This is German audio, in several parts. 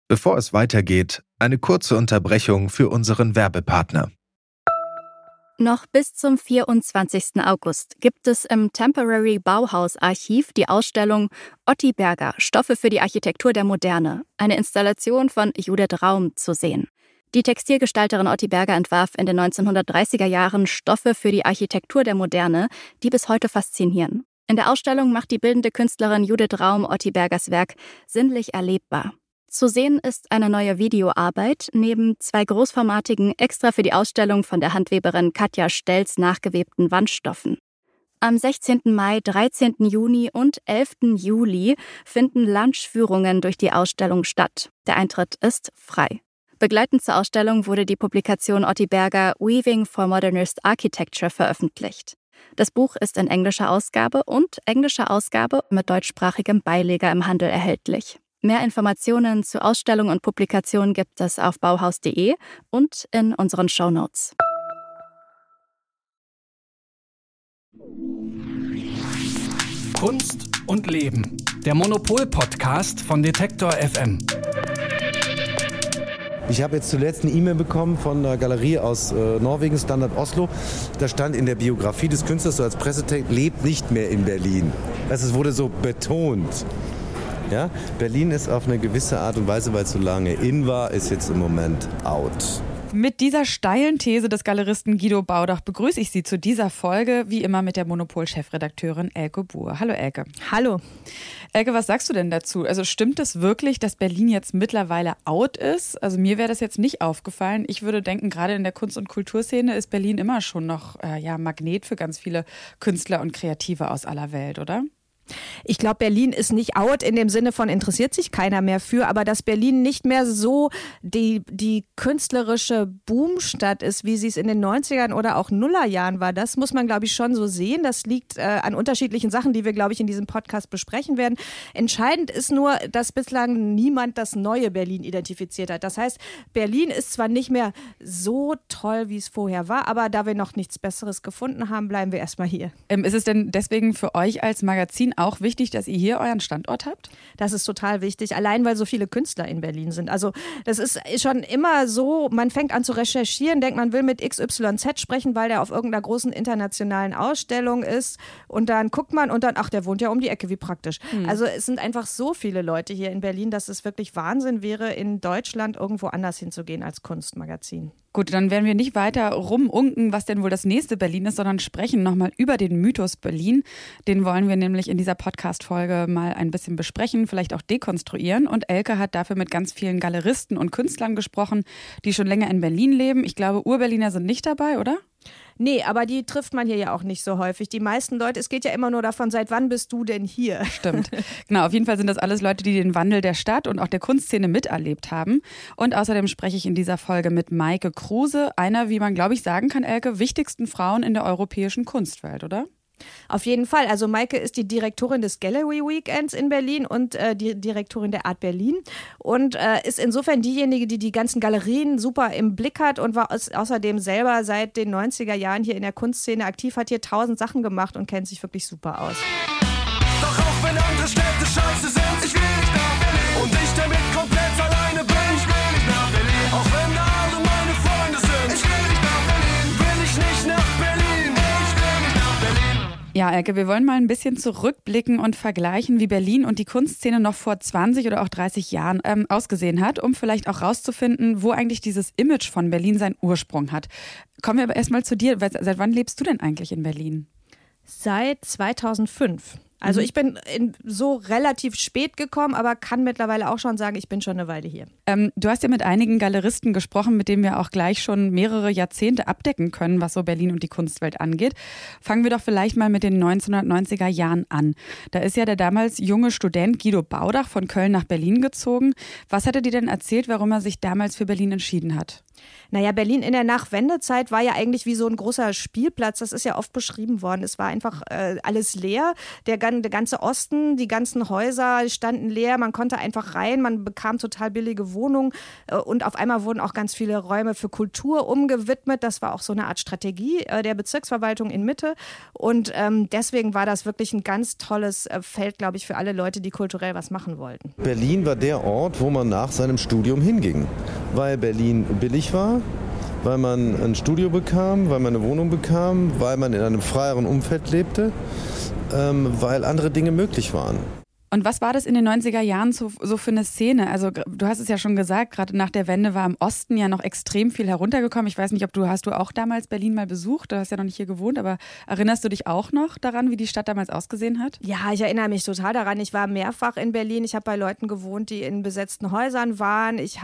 Bevor es weitergeht, eine kurze Unterbrechung für unseren Werbepartner. Noch bis zum 24. August gibt es im Temporary Bauhaus Archiv die Ausstellung Otti Berger – Stoffe für die Architektur der Moderne, eine Installation von Judith Raum, zu sehen. Die Textilgestalterin Otti Berger entwarf in den 1930er Jahren Stoffe für die Architektur der Moderne, die bis heute faszinieren. In der Ausstellung macht die bildende Künstlerin Judith Raum Otti Bergers Werk sinnlich erlebbar. Zu sehen ist eine neue Videoarbeit neben 2 großformatigen, extra für die Ausstellung von der Handweberin Katja Stelz nachgewebten Wandstoffen. Am 16. Mai, 13. Juni und 11. Juli finden Lunchführungen durch die Ausstellung statt. Der Eintritt ist frei. Begleitend zur Ausstellung wurde die Publikation Otti Berger Weaving for Modernist Architecture veröffentlicht. Das Buch ist in englischer Ausgabe und englischer Ausgabe mit deutschsprachigem Beileger im Handel erhältlich. Mehr Informationen zu Ausstellung und Publikation gibt es auf bauhaus.de und in unseren Shownotes. Kunst und Leben. Der Monopol-Podcast von Detektor FM. Ich habe jetzt zuletzt eine E-Mail bekommen von einer Galerie aus Norwegen, Standard Oslo. Da stand in der Biografie des Künstlers, so als Pressetext, lebt nicht mehr in Berlin. Es wurde so betont. Ja? Berlin ist auf eine gewisse Art und Weise, weil es so lange in war, ist jetzt im Moment out. Mit dieser steilen These des Galeristen Guido Baudach begrüße ich Sie zu dieser Folge, wie immer mit der Monopol-Chefredakteurin Elke Buhr. Hallo Elke. Hallo. Elke, was sagst du denn dazu? Also stimmt es wirklich, dass Berlin jetzt mittlerweile out ist? Also mir wäre das jetzt nicht aufgefallen. Ich würde denken, gerade in der Kunst- und Kulturszene ist Berlin immer schon noch Magnet für ganz viele Künstler und Kreative aus aller Welt, oder? Ich glaube, Berlin ist nicht out in dem Sinne von interessiert sich keiner mehr für, aber dass Berlin nicht mehr so die künstlerische Boomstadt ist, wie sie es in den 90ern oder auch Nullerjahren war, das muss man, glaube ich, schon so sehen. Das liegt an unterschiedlichen Sachen, die wir, glaube ich, in diesem Podcast besprechen werden. Entscheidend ist nur, dass bislang niemand das neue Berlin identifiziert hat. Das heißt, Berlin ist zwar nicht mehr so toll, wie es vorher war, aber da wir noch nichts Besseres gefunden haben, bleiben wir erstmal hier. Ist es denn deswegen für euch als Magazin auch wichtig, dass ihr hier euren Standort habt? Das ist total wichtig, allein weil so viele Künstler in Berlin sind. Also das ist schon immer so, man fängt an zu recherchieren, denkt, man will mit XYZ sprechen, weil der auf irgendeiner großen internationalen Ausstellung ist und dann guckt man und dann, ach, der wohnt ja um die Ecke, wie praktisch. Also es sind einfach so viele Leute hier in Berlin, dass es wirklich Wahnsinn wäre, in Deutschland irgendwo anders hinzugehen als Kunstmagazin. Gut, dann werden wir nicht weiter rumunken, was denn wohl das nächste Berlin ist, sondern sprechen nochmal über den Mythos Berlin. Den wollen wir nämlich in dieser Podcast-Folge mal ein bisschen besprechen, vielleicht auch dekonstruieren. Und Elke hat dafür mit ganz vielen Galeristen und Künstlern gesprochen, die schon länger in Berlin leben. Ich glaube, Ur-Berliner sind nicht dabei, oder? Nee, aber die trifft man hier ja auch nicht so häufig. Die meisten Leute, es geht ja immer nur davon, seit wann bist du denn hier? Stimmt. Genau, auf jeden Fall sind das alles Leute, die den Wandel der Stadt und auch der Kunstszene miterlebt haben. Und außerdem spreche ich in dieser Folge mit Maike Kruse, einer, wie man, glaube ich, sagen kann, Elke, wichtigsten Frauen in der europäischen Kunstwelt, oder? Auf jeden Fall. Also Maike ist die Direktorin des Gallery Weekends in Berlin und die Direktorin der Art Berlin und ist insofern diejenige, die die ganzen Galerien super im Blick hat und war außerdem selber seit den 90er Jahren hier in der Kunstszene aktiv, hat hier 1000 Sachen gemacht und kennt sich wirklich super aus. Doch auch wenn andere Städte scheiße sind, ich will nicht nach Berlin und ich damit komplett alleine bin, ich will nicht nach Berlin. Auch wenn da alle meine Freunde sind, ich will nicht nach Berlin, will ich nicht nach Berlin. Ja, Elke, wir wollen mal ein bisschen zurückblicken und vergleichen, wie Berlin und die Kunstszene noch vor 20 oder auch 30 Jahren ausgesehen hat, um vielleicht auch rauszufinden, wo eigentlich dieses Image von Berlin seinen Ursprung hat. Kommen wir aber erstmal zu dir. Seit wann lebst du denn eigentlich in Berlin? Seit 2005. Also ich bin so relativ spät gekommen, aber kann mittlerweile auch schon sagen, ich bin schon eine Weile hier. Du hast ja mit einigen Galeristen gesprochen, mit denen wir auch gleich schon mehrere Jahrzehnte abdecken können, was so Berlin und die Kunstwelt angeht. Fangen wir doch vielleicht mal mit den 1990er Jahren an. Da ist ja der damals junge Student Guido Baudach von Köln nach Berlin gezogen. Was hat er dir denn erzählt, warum er sich damals für Berlin entschieden hat? Naja, Berlin in der Nachwendezeit war ja eigentlich wie so ein großer Spielplatz. Das ist ja oft beschrieben worden. Es war einfach alles leer. Der ganze Osten, die ganzen Häuser standen leer. Man konnte einfach rein. Man bekam total billige Wohnungen. Und auf einmal wurden auch ganz viele Räume für Kultur umgewidmet. Das war auch so eine Art Strategie der Bezirksverwaltung in Mitte. Und deswegen war das wirklich ein ganz tolles Feld, glaube ich, für alle Leute, die kulturell was machen wollten. Berlin war der Ort, wo man nach seinem Studium hinging, weil Berlin billig war, weil man ein Studio bekam, weil man eine Wohnung bekam, weil man in einem freieren Umfeld lebte, weil andere Dinge möglich waren. Und was war das in den 90er Jahren so für eine Szene? Also du hast es ja schon gesagt, gerade nach der Wende war im Osten ja noch extrem viel heruntergekommen. Ich weiß nicht, hast du auch damals Berlin mal besucht? Du hast ja noch nicht hier gewohnt, aber erinnerst du dich auch noch daran, wie die Stadt damals ausgesehen hat? Ja, ich erinnere mich total daran. Ich war mehrfach in Berlin. Ich habe bei Leuten gewohnt, die in besetzten Häusern waren. Ich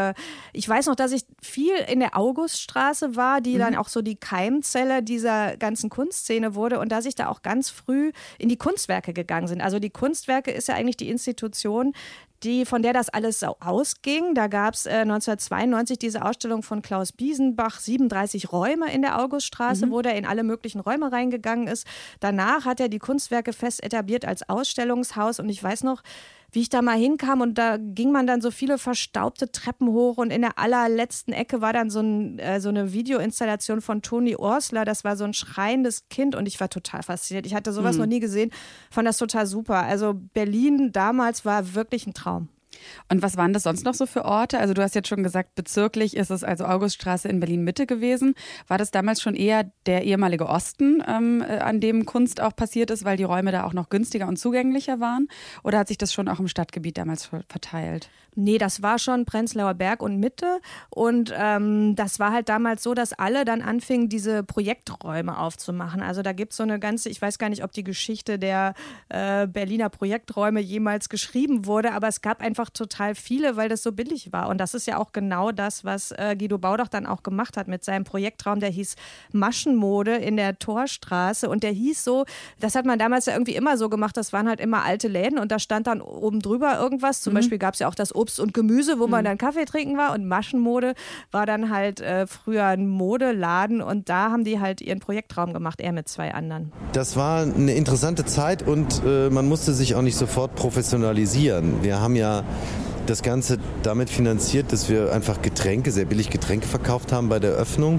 weiß noch, dass ich viel in der Auguststraße war, die dann auch so die Keimzelle dieser ganzen Kunstszene wurde und dass ich da auch ganz früh in die Kunstwerke gegangen bin. Also die Kunstwerke ist ja eigentlich die Institution, von der das alles so ausging. Da gab es 1992 diese Ausstellung von Klaus Biesenbach, 37 Räume in der Auguststraße, wo der in alle möglichen Räume reingegangen ist. Danach hat er die Kunstwerke fest etabliert als Ausstellungshaus und ich weiß noch, wie ich da mal hinkam und da ging man dann so viele verstaubte Treppen hoch und in der allerletzten Ecke war dann so eine Videoinstallation von Toni Orsler, das war so ein schreiendes Kind und ich war total fasziniert. Ich hatte sowas noch nie gesehen, fand das total super. Also Berlin damals war wirklich ein Traum. Und was waren das sonst noch so für Orte? Also du hast jetzt schon gesagt, bezirklich ist es also Auguststraße in Berlin-Mitte gewesen. War das damals schon eher der ehemalige Osten, an dem Kunst auch passiert ist, weil die Räume da auch noch günstiger und zugänglicher waren? Oder hat sich das schon auch im Stadtgebiet damals verteilt? Nee, das war schon Prenzlauer Berg und Mitte und das war halt damals so, dass alle dann anfingen, diese Projekträume aufzumachen. Also da gibt es so eine ganze, ich weiß gar nicht, ob die Geschichte der Berliner Projekträume jemals geschrieben wurde, aber es gab einfach total viele, weil das so billig war. Und das ist ja auch genau das, was Guido Baudach dann auch gemacht hat mit seinem Projektraum, der hieß Maschenmode in der Torstraße und der hieß so, das hat man damals ja irgendwie immer so gemacht, das waren halt immer alte Läden und da stand dann oben drüber irgendwas, zum Beispiel gab es ja auch das Obst und Gemüse, wo man dann Kaffee trinken war und Maschenmode war dann halt früher ein Modeladen und da haben die halt ihren Projektraum gemacht, er mit 2 anderen. Das war eine interessante Zeit und man musste sich auch nicht sofort professionalisieren. Wir haben ja das Ganze damit finanziert, dass wir einfach Getränke, sehr billig Getränke verkauft haben bei der Öffnung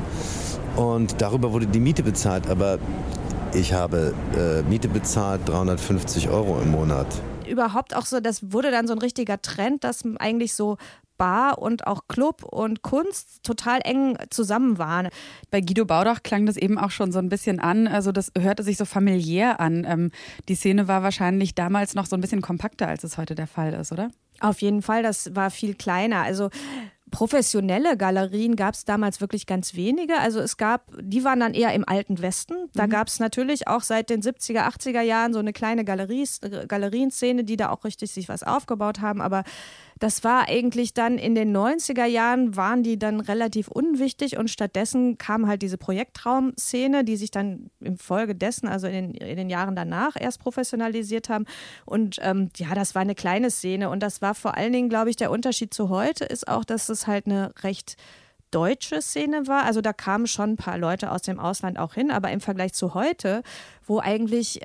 und darüber wurde die Miete bezahlt, aber ich habe Miete bezahlt, 350 € im Monat. Überhaupt auch so, das wurde dann so ein richtiger Trend, dass eigentlich so Bar und auch Club und Kunst total eng zusammen waren. Bei Guido Baudach klang das eben auch schon so ein bisschen an, also das hörte sich so familiär an. Die Szene war wahrscheinlich damals noch so ein bisschen kompakter, als es heute der Fall ist, oder? Auf jeden Fall, das war viel kleiner. Also professionelle Galerien gab es damals wirklich ganz wenige. Also die waren dann eher im Alten Westen. Da gab es natürlich auch seit den 70er, 80er Jahren so eine kleine Galerienszene, die da auch richtig sich was aufgebaut haben. Aber das war eigentlich dann in den 90er Jahren, waren die dann relativ unwichtig und stattdessen kam halt diese Projektraumszene, die sich dann im Folge dessen, also in den Jahren danach erst professionalisiert haben. Und das war eine kleine Szene und das war vor allen Dingen, glaube ich, der Unterschied zu heute ist auch, dass es halt eine recht deutsche Szene war. Also da kamen schon ein paar Leute aus dem Ausland auch hin, aber im Vergleich zu heute, wo eigentlich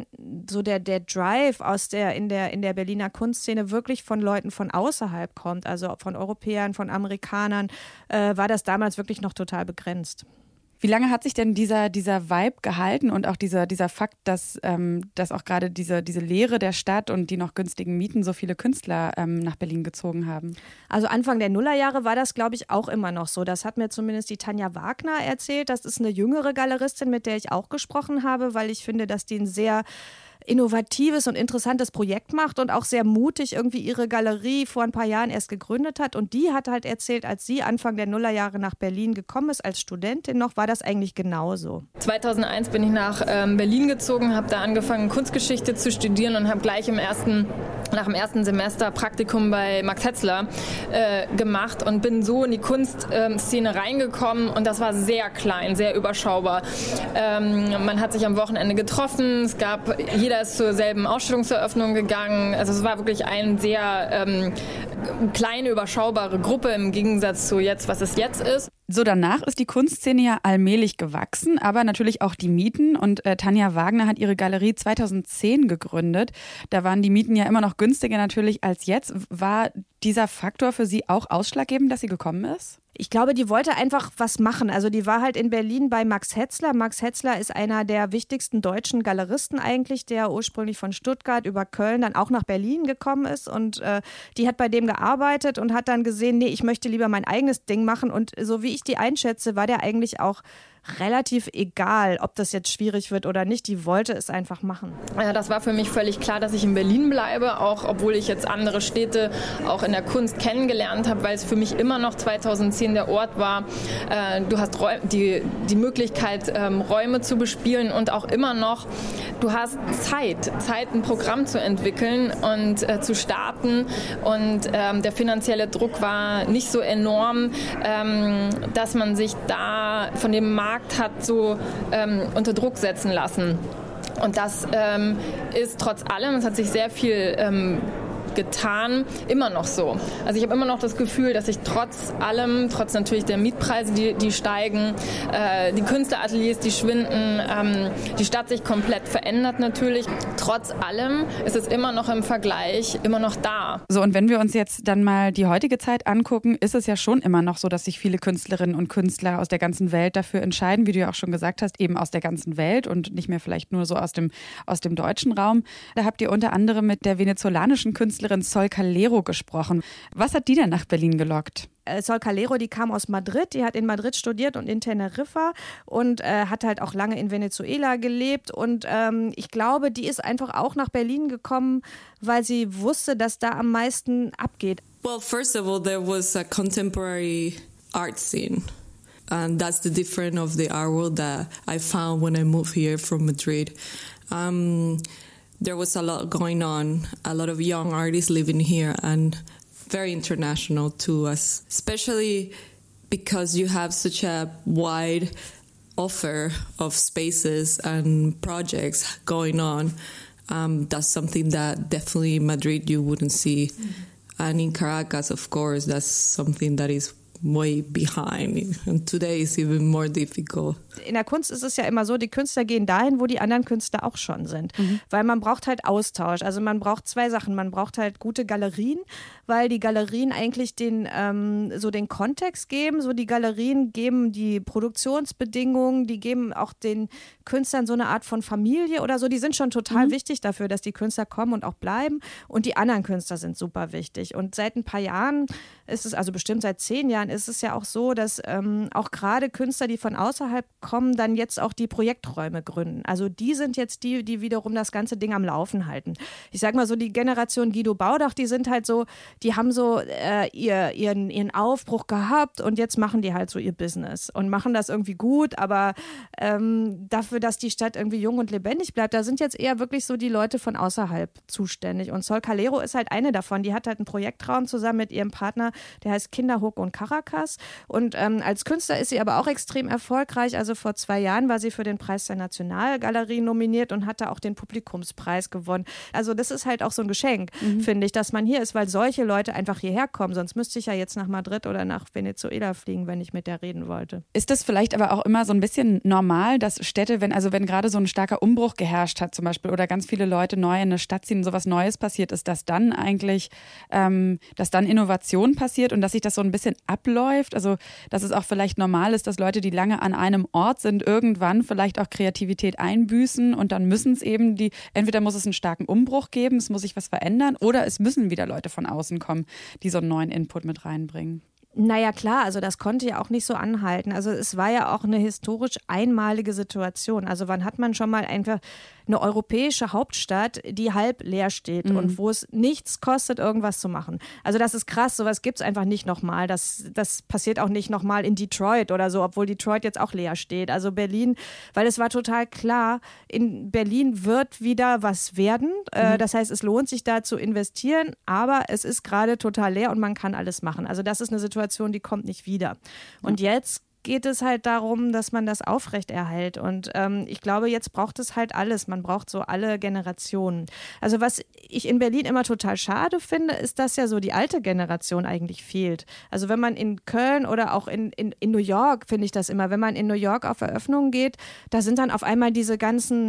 so der Drive in der Berliner Kunstszene wirklich von Leuten von außerhalb kommt, also von Europäern, von Amerikanern, war das damals wirklich noch total begrenzt. Wie lange hat sich denn dieser Vibe gehalten und auch dieser Fakt, dass auch gerade diese Leere der Stadt und die noch günstigen Mieten so viele Künstler nach Berlin gezogen haben? Also Anfang der Nullerjahre war das, glaube ich, auch immer noch so. Das hat mir zumindest die Tanja Wagner erzählt. Das ist eine jüngere Galeristin, mit der ich auch gesprochen habe, weil ich finde, dass die ein sehr innovatives und interessantes Projekt macht und auch sehr mutig irgendwie ihre Galerie vor ein paar Jahren erst gegründet hat. Und die hat halt erzählt, als sie Anfang der Nullerjahre nach Berlin gekommen ist, als Studentin noch, war das eigentlich genauso. 2001 bin ich nach Berlin gezogen, habe da angefangen, Kunstgeschichte zu studieren und habe gleich nach dem ersten Semester Praktikum bei Max Hetzler gemacht und bin so in die Kunstszene reingekommen und das war sehr klein, sehr überschaubar. Man hat sich am Wochenende getroffen, jeder Künstler ist zur selben Ausstellungseröffnung gegangen. Also es war wirklich eine sehr kleine, überschaubare Gruppe im Gegensatz zu jetzt, was es jetzt ist. So, danach ist die Kunstszene ja allmählich gewachsen, aber natürlich auch die Mieten. Und Tanja Wagner hat ihre Galerie 2010 gegründet. Da waren die Mieten ja immer noch günstiger natürlich als jetzt. War dieser Faktor für Sie auch ausschlaggebend, dass sie gekommen ist? Ich glaube, die wollte einfach was machen. Also die war halt in Berlin bei Max Hetzler. Max Hetzler ist einer der wichtigsten deutschen Galeristen eigentlich, der ursprünglich von Stuttgart über Köln dann auch nach Berlin gekommen ist. Und die hat bei dem gearbeitet und hat dann gesehen, nee, ich möchte lieber mein eigenes Ding machen. Und so wie ich die einschätze, war der eigentlich auch relativ egal, ob das jetzt schwierig wird oder nicht. Die wollte es einfach machen. Ja, das war für mich völlig klar, dass ich in Berlin bleibe, auch obwohl ich jetzt andere Städte auch in der Kunst kennengelernt habe, weil es für mich immer noch 2010 der Ort war. Du hast die Möglichkeit, Räume zu bespielen und auch immer noch, du hast Zeit, ein Programm zu entwickeln und zu starten. Und der finanzielle Druck war nicht so enorm, dass man sich da von dem Markt hat so unter Druck setzen lassen. Und das ist trotz allem, es hat sich sehr viel getan, immer noch so. Also ich habe immer noch das Gefühl, dass sich trotz allem, trotz natürlich der Mietpreise, die steigen, die Künstlerateliers, die schwinden, die Stadt sich komplett verändert natürlich. Trotz allem ist es immer noch im Vergleich immer noch da. So, und wenn wir uns jetzt dann mal die heutige Zeit angucken, ist es ja schon immer noch so, dass sich viele Künstlerinnen und Künstler aus der ganzen Welt dafür entscheiden, wie du ja auch schon gesagt hast, eben aus der ganzen Welt und nicht mehr vielleicht nur so aus dem deutschen Raum. Da habt ihr unter anderem mit der venezolanischen Künstlerin Sol Calero gesprochen. Was hat die denn nach Berlin gelockt? Sol Calero, die kam aus Madrid, die hat in Madrid studiert und in Teneriffa und hat halt auch lange in Venezuela gelebt und ich glaube, die ist einfach auch nach Berlin gekommen, weil sie wusste, dass da am meisten abgeht. Well, first of all, there was a contemporary art scene. And that's the difference of the art world that I found when I moved here from Madrid. There was a lot going on, a lot of young artists living here and very international to us, especially because you have such a wide offer of spaces and projects going on. That's something that definitely in Madrid you wouldn't see. And in Caracas, of course, that's something that is way behind. And today is even more difficult. In der Kunst ist es ja immer so, die Künstler gehen dahin, wo die anderen Künstler auch schon sind. Weil man braucht halt Austausch. Also man braucht zwei Sachen. Man braucht halt gute Galerien, weil die Galerien eigentlich den Kontext geben. So die Galerien geben die Produktionsbedingungen, die geben auch den Künstlern so eine Art von Familie oder so. Die sind schon total wichtig dafür, dass die Künstler kommen und auch bleiben. Und die anderen Künstler sind super wichtig. Und seit ein paar Jahren ist es, also bestimmt seit 10 Jahren, ist es ja auch so, dass auch gerade Künstler, die von außerhalb kommen, dann jetzt auch die Projekträume gründen. Also die sind jetzt die wiederum das ganze Ding am Laufen halten. Ich sag mal so, die Generation Guido Baudach, die sind halt so, die haben so ihren Aufbruch gehabt und jetzt machen die halt so ihr Business und machen das irgendwie gut, aber dafür, dass die Stadt irgendwie jung und lebendig bleibt, da sind jetzt eher wirklich so die Leute von außerhalb zuständig. Und Sol Calero ist halt eine davon. Die hat halt einen Projektraum zusammen mit ihrem Partner, der heißt Kinderhook und Caracas. Und als Künstler ist sie aber auch extrem erfolgreich. Also vor 2 Jahren war sie für den Preis der Nationalgalerie nominiert und hatte auch den Publikumspreis gewonnen. Also das ist halt auch so ein Geschenk, finde ich, dass man hier ist, weil solche Leute einfach hierher kommen. Sonst müsste ich ja jetzt nach Madrid oder nach Venezuela fliegen, wenn ich mit der reden wollte. Ist das vielleicht aber auch immer so ein bisschen normal, dass Städte, wenn gerade so ein starker Umbruch geherrscht hat zum Beispiel oder ganz viele Leute neu in eine Stadt ziehen, sowas Neues passiert ist, dass dann eigentlich, dass dann Innovation passiert und dass sich das so ein bisschen abläuft? Also dass es auch vielleicht normal ist, dass Leute, die lange an einem Ort sind, irgendwann vielleicht auch Kreativität einbüßen und dann müssen es eben entweder muss es einen starken Umbruch geben, es muss sich was verändern oder es müssen wieder Leute von außen kommen, die so einen neuen Input mit reinbringen. Naja, klar, also das konnte ja auch nicht so anhalten. Also es war ja auch eine historisch einmalige Situation. Also wann hat man schon mal einfach eine europäische Hauptstadt, die halb leer steht und wo es nichts kostet, irgendwas zu machen. Also das ist krass, sowas gibt es einfach nicht nochmal. Das passiert auch nicht nochmal in Detroit oder so, obwohl Detroit jetzt auch leer steht. Also Berlin, weil es war total klar, in Berlin wird wieder was werden. Das heißt, es lohnt sich da zu investieren, aber es ist gerade total leer und man kann alles machen. Also das ist eine Situation, die kommt nicht wieder. Und jetzt geht es halt darum, dass man das aufrechterhält. Und ich glaube, jetzt braucht es halt alles. Man braucht so alle Generationen. Also was ich in Berlin immer total schade finde, ist, dass ja so die alte Generation eigentlich fehlt. Also wenn man in Köln oder auch in New York, finde ich das immer, wenn man in New York auf Eröffnungen geht, da sind dann auf einmal diese ganzen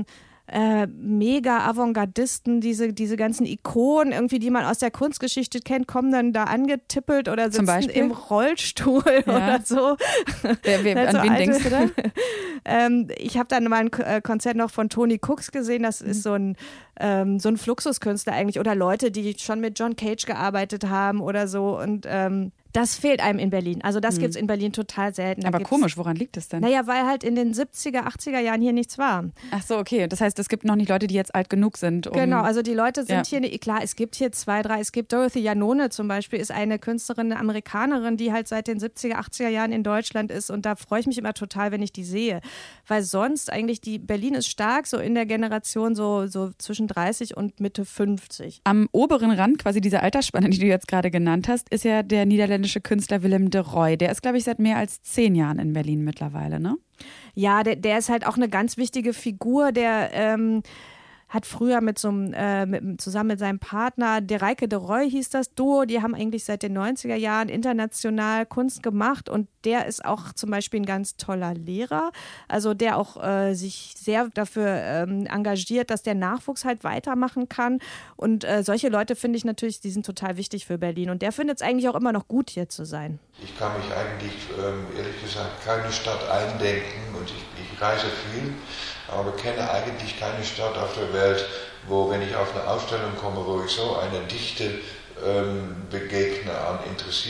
mega Avantgardisten, diese ganzen Ikonen, irgendwie, die man aus der Kunstgeschichte kennt, kommen dann da angetippelt oder sitzen im Rollstuhl oder so. An wen denkst du da? Ich habe dann mal ein Konzert noch von Tony Cooks gesehen, das ist so ein Fluxuskünstler eigentlich, oder Leute, die schon mit John Cage gearbeitet haben oder so, und das fehlt einem in Berlin. Also das gibt es in Berlin total selten. Aber komisch, woran liegt das denn? Naja, weil halt in den 70er, 80er Jahren hier nichts war. Ach so, okay. Das heißt, es gibt noch nicht Leute, die jetzt alt genug sind. Genau, also die Leute sind hier, klar, es gibt hier 2, 3, es gibt Dorothy Janone zum Beispiel, ist eine Künstlerin, eine Amerikanerin, die halt seit den 70er, 80er Jahren in Deutschland ist, und da freue ich mich immer total, wenn ich die sehe. Weil sonst eigentlich, Berlin ist stark so in der Generation so zwischen 30 und Mitte 50. Am oberen Rand quasi dieser Altersspanne, die du jetzt gerade genannt hast, ist ja der niederländische Künstler Willem de Rooij. Der ist, glaube ich, seit mehr als 10 Jahren in Berlin mittlerweile, ne? Ja, der ist halt auch eine ganz wichtige Figur, der hat früher zusammen mit seinem Partner, der Reike de Rooij hieß das Duo, die haben eigentlich seit den 90er Jahren international Kunst gemacht, und der ist auch zum Beispiel ein ganz toller Lehrer, also der auch sich sehr dafür engagiert, dass der Nachwuchs halt weitermachen kann, und solche Leute finde ich natürlich, die sind total wichtig für Berlin, und der findet es eigentlich auch immer noch gut, hier zu sein. Ich kann mich eigentlich, ehrlich gesagt, keine Stadt eindenken, und ich reise viel, aber kenne eigentlich keine Stadt auf der Welt, wo, wenn ich auf eine Ausstellung komme, wo ich so eine Dichte begegne an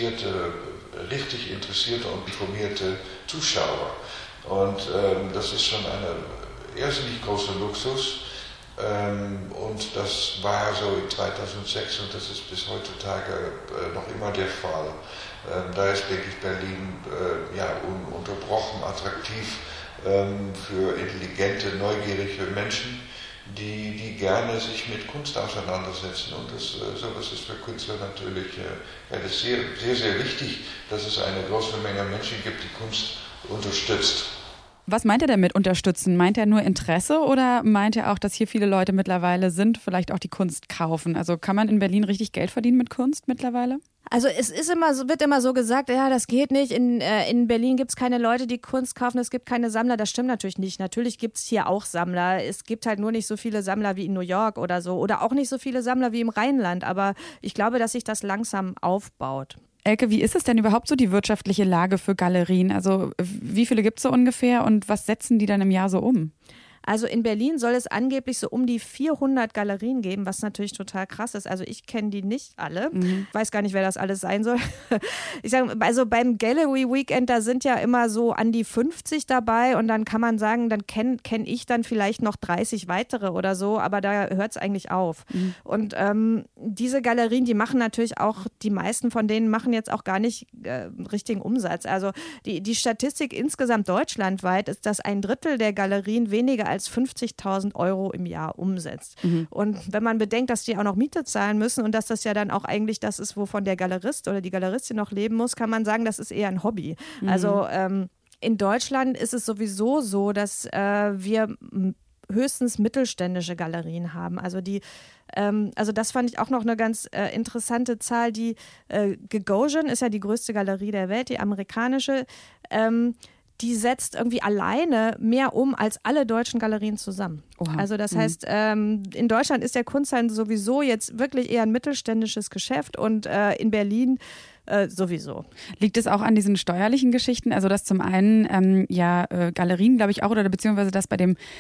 richtig interessierte und informierte Zuschauer. Und das ist schon ein irrsinnig großer Luxus. Und das war so in 2006, und das ist bis heutzutage noch immer der Fall. Da ist, denke ich, Berlin ununterbrochen attraktiv für intelligente, neugierige Menschen, die gerne sich mit Kunst auseinandersetzen. Und sowas ist für Künstler natürlich das ist sehr, sehr, sehr wichtig, dass es eine große Menge Menschen gibt, die Kunst unterstützt. Was meint er denn mit unterstützen? Meint er nur Interesse, oder meint er auch, dass hier viele Leute mittlerweile sind, vielleicht auch die Kunst kaufen? Also kann man in Berlin richtig Geld verdienen mit Kunst mittlerweile? Also es ist wird immer so gesagt, ja, das geht nicht. In Berlin gibt es keine Leute, die Kunst kaufen, es gibt keine Sammler. Das stimmt natürlich nicht. Natürlich gibt es hier auch Sammler. Es gibt halt nur nicht so viele Sammler wie in New York oder so. Oder auch nicht so viele Sammler wie im Rheinland. Aber ich glaube, dass sich das langsam aufbaut. Elke, wie ist es denn überhaupt so, die wirtschaftliche Lage für Galerien? Also wie viele gibt es so ungefähr, und was setzen die dann im Jahr so um? Also in Berlin soll es angeblich so um die 400 Galerien geben, was natürlich total krass ist. Also ich kenne die nicht alle. Weiß gar nicht, wer das alles sein soll. Ich sage, also beim Gallery Weekend, da sind ja immer so an die 50 dabei, und dann kann man sagen, dann kenn ich dann vielleicht noch 30 weitere oder so, aber da hört es eigentlich auf. Und diese Galerien, die machen natürlich auch, die meisten von denen machen jetzt auch gar nicht richtigen Umsatz. Also die Statistik insgesamt deutschlandweit ist, dass 1/3 der Galerien weniger als 50.000 € im Jahr umsetzt. Und wenn man bedenkt, dass die auch noch Miete zahlen müssen und dass das ja dann auch eigentlich das ist, wovon der Galerist oder die Galeristin noch leben muss, kann man sagen, das ist eher ein Hobby. Also in Deutschland ist es sowieso so, dass wir höchstens mittelständische Galerien haben. Also also das fand ich auch noch eine ganz interessante Zahl. Die Gagosian ist ja die größte Galerie der Welt, die amerikanische. Die setzt irgendwie alleine mehr um als alle deutschen Galerien zusammen. Oha. Also das heißt, in Deutschland ist der Kunsthandel sowieso jetzt wirklich eher ein mittelständisches Geschäft, und in Berlin sowieso. Liegt es auch an diesen steuerlichen Geschichten? Also dass zum einen Galerien, glaube ich auch, oder beziehungsweise dass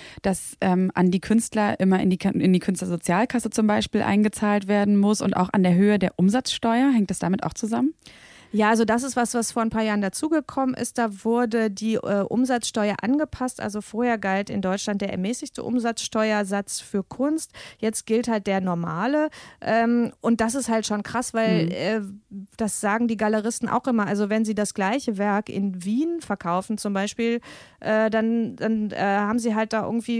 an die Künstler immer in die Künstlersozialkasse zum Beispiel eingezahlt werden muss, und auch an der Höhe der Umsatzsteuer? Hängt das damit auch zusammen? Ja, also das ist was vor ein paar Jahren dazugekommen ist. Da wurde die Umsatzsteuer angepasst. Also vorher galt in Deutschland der ermäßigte Umsatzsteuersatz für Kunst. Jetzt gilt halt der normale. Und das ist halt schon krass, weil das sagen die Galeristen auch immer. Also wenn sie das gleiche Werk in Wien verkaufen zum Beispiel, dann haben sie halt da irgendwie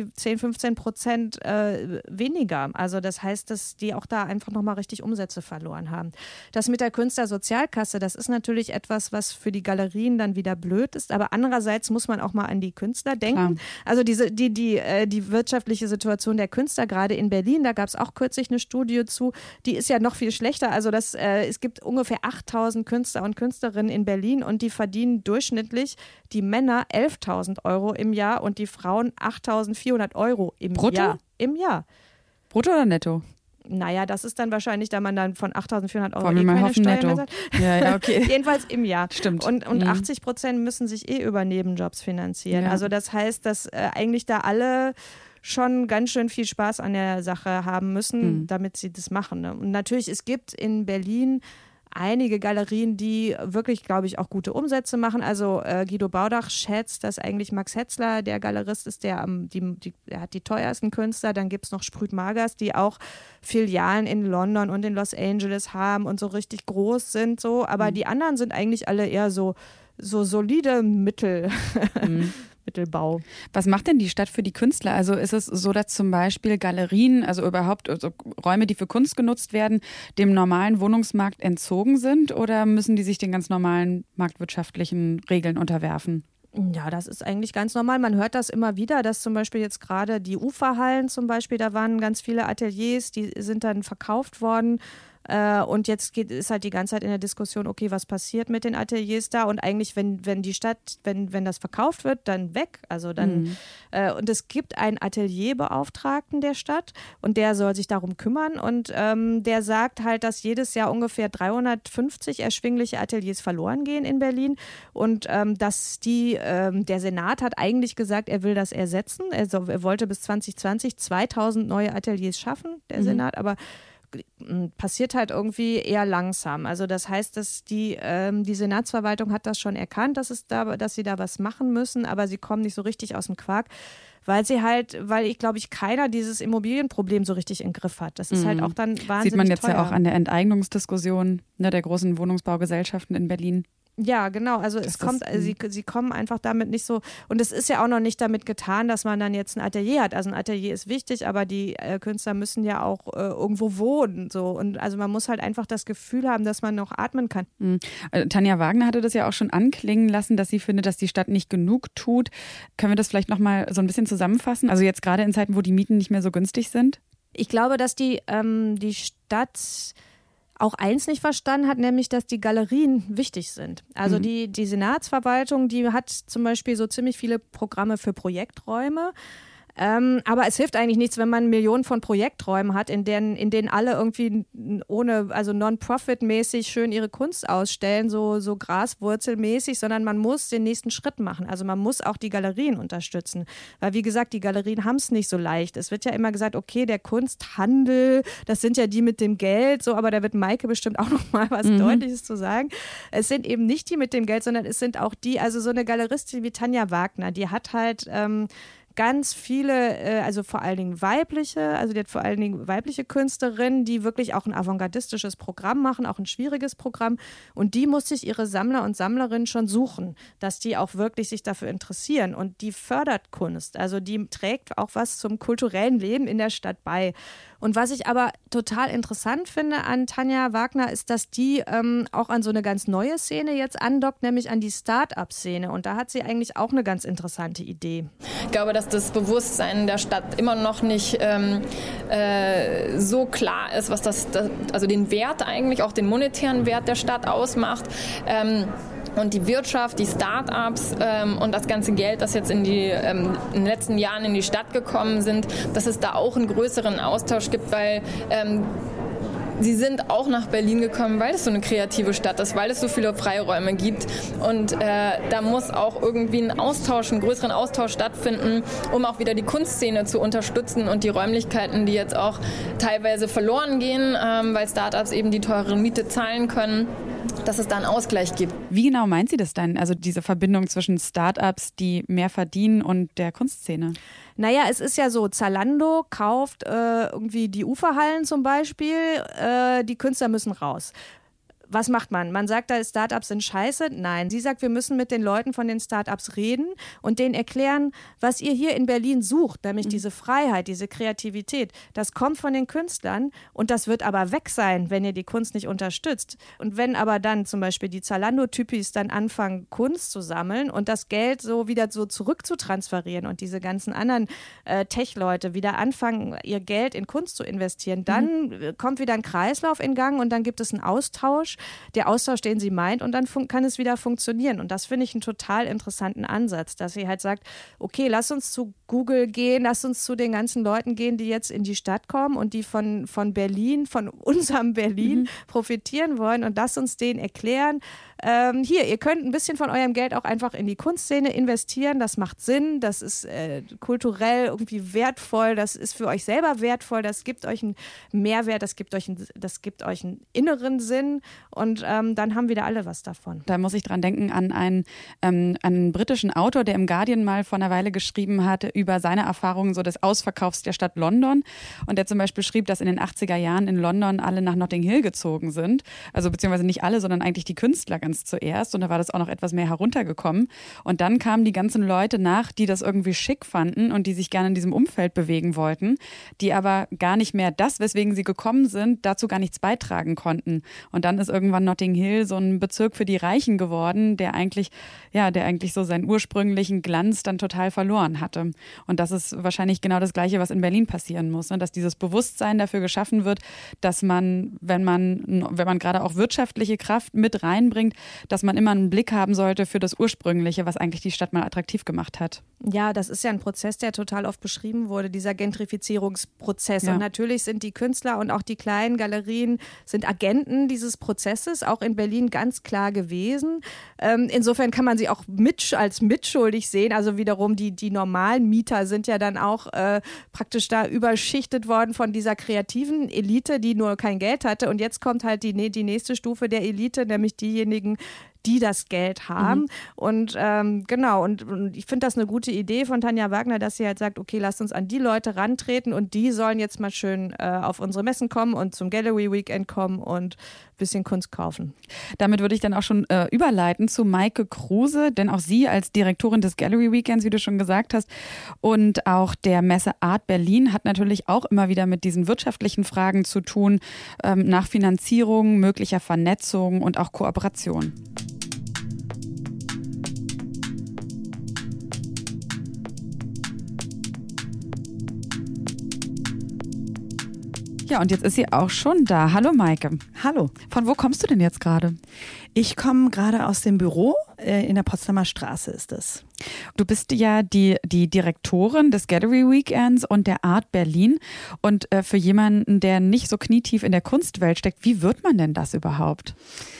10-15% weniger. Also das heißt, dass die auch da einfach nochmal richtig Umsätze verloren haben. Das mit der Künstlersozialkasse, das ist ist natürlich etwas, was für die Galerien dann wieder blöd ist. Aber andererseits muss man auch mal an die Künstler denken. Klar. Also die wirtschaftliche Situation der Künstler, gerade in Berlin, da gab es auch kürzlich eine Studie zu, die ist ja noch viel schlechter. Also es gibt ungefähr 8.000 Künstler und Künstlerinnen in Berlin und die verdienen durchschnittlich, die Männer 11.000 Euro im Jahr und die Frauen 8.400 Euro im Brutto? Jahr. Im Jahr. Brutto oder netto? Naja, das ist dann wahrscheinlich, da man dann von 8.400 Euro Wollen wir mal keine hoffen, Steuern netto. mehr hat. Ja, okay. Jedenfalls im Jahr. Stimmt. Und 80% müssen sich über Nebenjobs finanzieren. Ja. Also das heißt, dass eigentlich da alle schon ganz schön viel Spaß an der Sache haben müssen, damit sie das machen. Ne? Und natürlich, es gibt in Berlin einige Galerien, die wirklich, glaube ich, auch gute Umsätze machen. Also Guido Baudach schätzt, dass eigentlich Max Hetzler der Galerist ist, der hat die teuersten Künstler. Dann gibt es noch Sprüt Magers, die auch Filialen in London und in Los Angeles haben und so richtig groß sind. So. Aber die anderen sind eigentlich alle eher so solide Mittelbau. Was macht denn die Stadt für die Künstler? Also ist es so, dass zum Beispiel Galerien, also überhaupt Räume, die für Kunst genutzt werden, dem normalen Wohnungsmarkt entzogen sind oder müssen die sich den ganz normalen marktwirtschaftlichen Regeln unterwerfen? Ja, das ist eigentlich ganz normal. Man hört das immer wieder, dass zum Beispiel jetzt gerade die Uferhallen zum Beispiel, da waren ganz viele Ateliers, die sind dann verkauft worden. Und jetzt ist halt die ganze Zeit in der Diskussion, okay, was passiert mit den Ateliers da? Und eigentlich, wenn die Stadt, wenn das verkauft wird, dann weg. Also dann, und es gibt einen Atelierbeauftragten der Stadt und der soll sich darum kümmern. Und der sagt halt, dass jedes Jahr ungefähr 350 erschwingliche Ateliers verloren gehen in Berlin. Und dass der Senat hat eigentlich gesagt, er will das ersetzen. Er wollte bis 2020 2000 neue Ateliers schaffen, der Senat, aber passiert halt irgendwie eher langsam. Also das heißt, dass die Senatsverwaltung hat das schon erkannt, dass sie da was machen müssen, aber sie kommen nicht so richtig aus dem Quark, weil ich glaube, keiner dieses Immobilienproblem so richtig im Griff hat. Das ist halt auch dann wahnsinnig Sieht man jetzt teuer. ja auch an der Enteignungsdiskussion der großen Wohnungsbaugesellschaften in Berlin. Ja, genau. Also sie kommen einfach damit nicht so. Und es ist ja auch noch nicht damit getan, dass man dann jetzt ein Atelier hat. Also ein Atelier ist wichtig, aber die Künstler müssen ja auch irgendwo wohnen. So. Und also man muss halt einfach das Gefühl haben, dass man noch atmen kann. Tanja Wagner hatte das ja auch schon anklingen lassen, dass sie findet, dass die Stadt nicht genug tut. Können wir das vielleicht nochmal so ein bisschen zusammenfassen? Also jetzt gerade in Zeiten, wo die Mieten nicht mehr so günstig sind? Ich glaube, dass die Stadt auch eins nicht verstanden hat, nämlich, dass die Galerien wichtig sind. Also die Senatsverwaltung, die hat zum Beispiel so ziemlich viele Programme für Projekträume. Aber es hilft eigentlich nichts, wenn man Millionen von Projekträumen hat, in denen alle irgendwie also non-profit-mäßig schön ihre Kunst ausstellen, so graswurzelmäßig, sondern man muss den nächsten Schritt machen. Also man muss auch die Galerien unterstützen. Weil wie gesagt, die Galerien haben es nicht so leicht. Es wird ja immer gesagt, okay, der Kunsthandel, das sind ja die mit dem Geld, so, aber da wird Maike bestimmt auch noch mal was Deutliches zu sagen. Es sind eben nicht die mit dem Geld, sondern es sind auch die, also so eine Galeristin wie Tanja Wagner, die hat halt ganz viele, also vor allen Dingen weibliche Künstlerinnen, die wirklich auch ein avantgardistisches Programm machen, auch ein schwieriges Programm. Und die muss sich ihre Sammler und Sammlerinnen schon suchen, dass die auch wirklich sich dafür interessieren. Und die fördert Kunst, also die trägt auch was zum kulturellen Leben in der Stadt bei. Und was ich aber total interessant finde an Tanja Wagner, ist, dass die auch an so eine ganz neue Szene jetzt andockt, nämlich an die Start-up-Szene. Und da hat sie eigentlich auch eine ganz interessante Idee. Ich glaube, dass das Bewusstsein der Stadt immer noch nicht so klar ist, was also den Wert eigentlich, auch den monetären Wert der Stadt ausmacht. Und die Wirtschaft, die Start-ups und das ganze Geld, das jetzt in den letzten Jahren in die Stadt gekommen sind, dass es da auch einen größeren Austausch gibt, weil sie sind auch nach Berlin gekommen, weil es so eine kreative Stadt ist, weil es so viele Freiräume gibt. Und da muss auch irgendwie einen größeren Austausch stattfinden, um auch wieder die Kunstszene zu unterstützen und die Räumlichkeiten, die jetzt auch teilweise verloren gehen, weil Start-ups eben die teure Miete zahlen können, dass es da einen Ausgleich gibt. Wie genau meint sie das dann? Also diese Verbindung zwischen Start-ups, die mehr verdienen, und der Kunstszene? Naja, es ist ja so, Zalando kauft irgendwie die Uferhallen zum Beispiel, die Künstler müssen raus. was macht man? Man sagt, da Startups sind scheiße. Nein, sie sagt, wir müssen mit den Leuten von den Startups reden und denen erklären, was ihr hier in Berlin sucht, nämlich diese Freiheit, diese Kreativität. Das kommt von den Künstlern und das wird aber weg sein, wenn ihr die Kunst nicht unterstützt. Und wenn aber dann zum Beispiel die Zalando-Typis dann anfangen, Kunst zu sammeln und das Geld so wieder so zurückzutransferieren und diese ganzen anderen Tech-Leute wieder anfangen, ihr Geld in Kunst zu investieren, dann kommt wieder ein Kreislauf in Gang und dann gibt es einen Austausch, der Austausch, den sie meint, und dann kann es wieder funktionieren. Und das finde ich einen total interessanten Ansatz, dass sie halt sagt, okay, lass uns zu Google gehen, lass uns zu den ganzen Leuten gehen, die jetzt in die Stadt kommen und die von Berlin, von unserem Berlin profitieren wollen, und lass uns denen erklären, hier, ihr könnt ein bisschen von eurem Geld auch einfach in die Kunstszene investieren, das macht Sinn, das ist kulturell irgendwie wertvoll, das ist für euch selber wertvoll, das gibt euch einen Mehrwert, das gibt euch einen inneren Sinn, und dann haben wieder alle was davon. Da muss ich dran denken an einen britischen Autor, der im Guardian mal vor einer Weile geschrieben hat über seine Erfahrungen so des Ausverkaufs der Stadt London, und der zum Beispiel schrieb, dass in den 80er Jahren in London alle nach Notting Hill gezogen sind, also beziehungsweise nicht alle, sondern eigentlich die Künstler ganz zuerst, und da war das auch noch etwas mehr heruntergekommen, und dann kamen die ganzen Leute nach, die das irgendwie schick fanden und die sich gerne in diesem Umfeld bewegen wollten, die aber gar nicht mehr das, weswegen sie gekommen sind, dazu gar nichts beitragen konnten, und dann ist irgendwann Notting Hill so ein Bezirk für die Reichen geworden, der eigentlich so seinen ursprünglichen Glanz dann total verloren hatte, und das ist wahrscheinlich genau das Gleiche, was in Berlin passieren muss, ne? Dass dieses Bewusstsein dafür geschaffen wird, dass man, wenn man gerade auch wirtschaftliche Kraft mit reinbringt, dass man immer einen Blick haben sollte für das Ursprüngliche, was eigentlich die Stadt mal attraktiv gemacht hat. Ja, das ist ja ein Prozess, der total oft beschrieben wurde, dieser Gentrifizierungsprozess. Ja. Und natürlich sind die Künstler und auch die kleinen Galerien sind Agenten dieses Prozesses, auch in Berlin ganz klar gewesen. Insofern kann man sie auch als mitschuldig sehen. Also wiederum die normalen Mieter sind ja dann auch praktisch da überschichtet worden von dieser kreativen Elite, die nur kein Geld hatte. Und jetzt kommt halt die nächste Stufe der Elite, nämlich diejenigen, die das Geld haben. Und genau, und ich finde das eine gute Idee von Tanja Wagner, dass sie halt sagt, okay, lasst uns an die Leute rantreten und die sollen jetzt mal schön auf unsere Messen kommen und zum Gallery Weekend kommen und ein bisschen Kunst kaufen. Damit würde ich dann auch schon überleiten zu Maike Kruse, denn auch sie als Direktorin des Gallery Weekends, wie du schon gesagt hast, und auch der Messe Art Berlin hat natürlich auch immer wieder mit diesen wirtschaftlichen Fragen zu tun, nach Finanzierung, möglicher Vernetzung und auch Kooperation. Ja, und jetzt ist sie auch schon da. Hallo Maike. Hallo. Von wo kommst du denn jetzt gerade? Ich komme gerade aus dem Büro, in der Potsdamer Straße ist es. Du bist ja die Direktorin des Gallery Weekends und der Art Berlin. Und für jemanden, der nicht so knietief in der Kunstwelt steckt, wie wird man denn das überhaupt?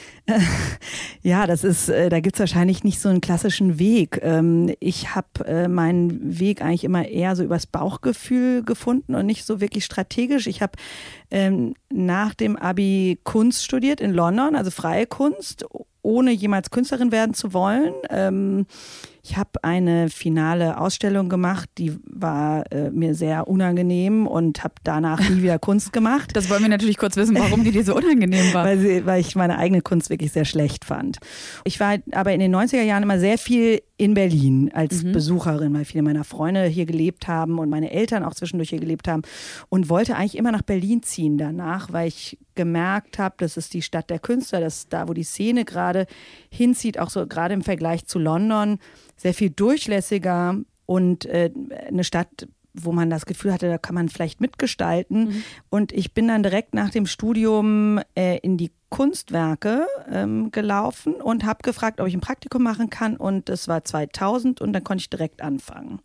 Ja, da gibt's wahrscheinlich nicht so einen klassischen Weg. Ich habe meinen Weg eigentlich immer eher so übers Bauchgefühl gefunden und nicht so wirklich strategisch. Ich habe nach dem Abi Kunst studiert in London, also freie Kunst, ohne jemals Künstlerin werden zu wollen. Ich habe eine finale Ausstellung gemacht, die war mir sehr unangenehm und habe danach nie wieder Kunst gemacht. Das wollen wir natürlich kurz wissen, warum die dir so unangenehm war. Weil ich meine eigene Kunst wirklich sehr schlecht fand. Ich war aber in den 90er Jahren immer sehr viel in Berlin als Besucherin, weil viele meiner Freunde hier gelebt haben und meine Eltern auch zwischendurch hier gelebt haben, und wollte eigentlich immer nach Berlin ziehen danach, weil ich gemerkt habe, das ist die Stadt der Künstler, das ist da, wo die Szene gerade hinzieht, auch so gerade im Vergleich zu London, sehr viel durchlässiger und eine Stadt, wo man das Gefühl hatte, da kann man vielleicht mitgestalten. Und ich bin dann direkt nach dem Studium in die Kunstwerke gelaufen und habe gefragt, ob ich ein Praktikum machen kann, und das war 2000 und dann konnte ich direkt anfangen.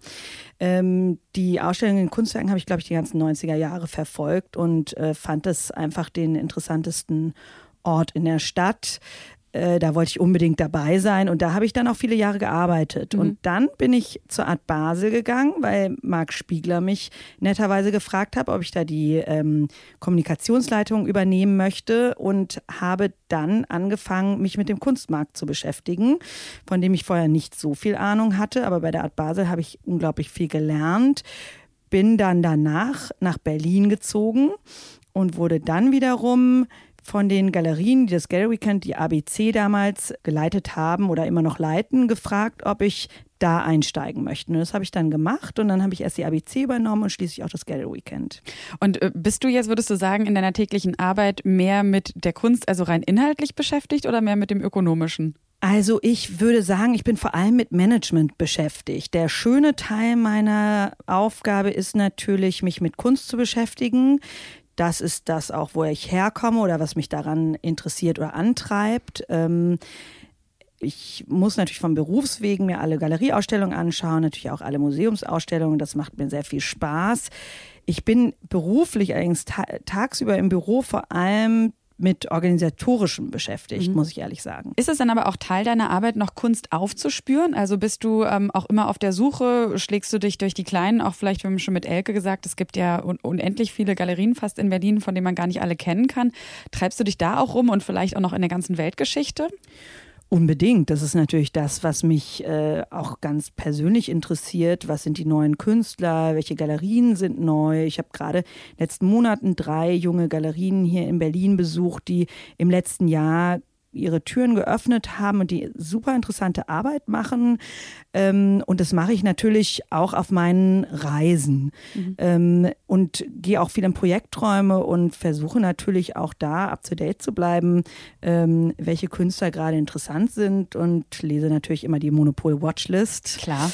Die Ausstellung in den Kunstwerken habe ich, glaube ich, die ganzen 90er Jahre verfolgt und fand es einfach den interessantesten Ort in der Stadt. Da wollte ich unbedingt dabei sein, und da habe ich dann auch viele Jahre gearbeitet. Und dann bin ich zur Art Basel gegangen, weil Marc Spiegler mich netterweise gefragt hat, ob ich da die Kommunikationsleitung übernehmen möchte, und habe dann angefangen, mich mit dem Kunstmarkt zu beschäftigen, von dem ich vorher nicht so viel Ahnung hatte. Aber bei der Art Basel habe ich unglaublich viel gelernt. Bin dann danach nach Berlin gezogen und wurde dann wiederum von den Galerien, die das Gallery Weekend, die ABC damals geleitet haben oder immer noch leiten, gefragt, ob ich da einsteigen möchte. Und das habe ich dann gemacht und dann habe ich erst die ABC übernommen und schließlich auch das Gallery Weekend. Und bist du jetzt, würdest du sagen, in deiner täglichen Arbeit mehr mit der Kunst, also rein inhaltlich beschäftigt oder mehr mit dem Ökonomischen? Also ich würde sagen, ich bin vor allem mit Management beschäftigt. Der schöne Teil meiner Aufgabe ist natürlich, mich mit Kunst zu beschäftigen. Das ist das auch, wo ich herkomme oder was mich daran interessiert oder antreibt. Ich muss natürlich vom Berufswegen mir alle Galerieausstellungen anschauen, natürlich auch alle Museumsausstellungen. Das macht mir sehr viel Spaß. Ich bin beruflich allerdings tagsüber im Büro vor allem mit Organisatorischem beschäftigt, muss ich ehrlich sagen. Ist es dann aber auch Teil deiner Arbeit, noch Kunst aufzuspüren? Also bist du auch immer auf der Suche, schlägst du dich durch die kleinen, auch vielleicht, wir haben schon mit Elke gesagt, es gibt ja unendlich viele Galerien fast in Berlin, von denen man gar nicht alle kennen kann. Treibst du dich da auch rum und vielleicht auch noch in der ganzen Weltgeschichte? Unbedingt. Das ist natürlich das, was mich auch ganz persönlich interessiert. Was sind die neuen Künstler? Welche Galerien sind neu? Ich habe gerade in den letzten Monaten 3 junge Galerien hier in Berlin besucht, die im letzten Jahr ihre Türen geöffnet haben und die super interessante Arbeit machen. Und das mache ich natürlich auch auf meinen Reisen. Und gehe auch viel in Projekträume und versuche natürlich auch da up-to-date zu bleiben, welche Künstler gerade interessant sind und lese natürlich immer die Monopol-Watchlist. Klar.